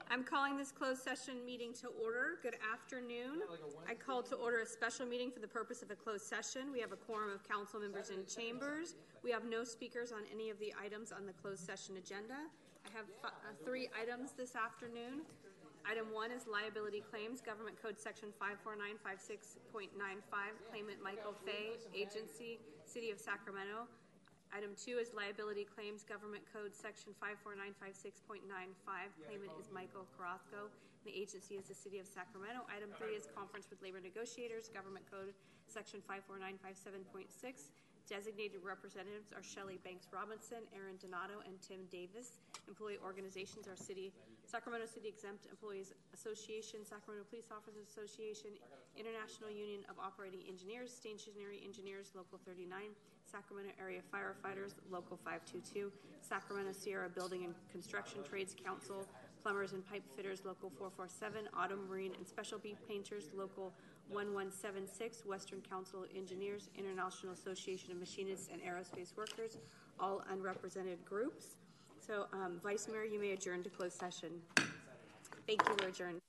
I'm calling this closed session meeting to order. Good afternoon. I call to order a special meeting for the purpose of a closed session. We have a quorum of council members in chambers. We have no speakers on any of the items on the closed session agenda. I have three items this afternoon. Item 1 is liability claims, Government Code Section 54956.95, claimant Michael Fay, agency, City of Sacramento. Item 2 is liability claims, Government Code Section 54956.95. Claimant is Michael Carrasco, and the agency is the City of Sacramento. Item 3 is conference with labor negotiators, Government Code Section 54957.6. Designated representatives are Shelley Banks Robinson, Aaron Donato, and Tim Davis. Employee organizations are Sacramento City Exempt Employees Association, Sacramento Police Officers Association, International Union of Operating Engineers, Stationary Engineers, Local 39, Sacramento Area Firefighters, Local 522, Sacramento Sierra Building and Construction Trades Council, Plumbers and Pipe Fitters, Local 447, Autumn Marine and Specialty Painters, Local 1176, Western Council of Engineers, International Association of Machinists and Aerospace Workers, all unrepresented groups. So, Vice Mayor, you may adjourn to closed session. Thank you. We're adjourned.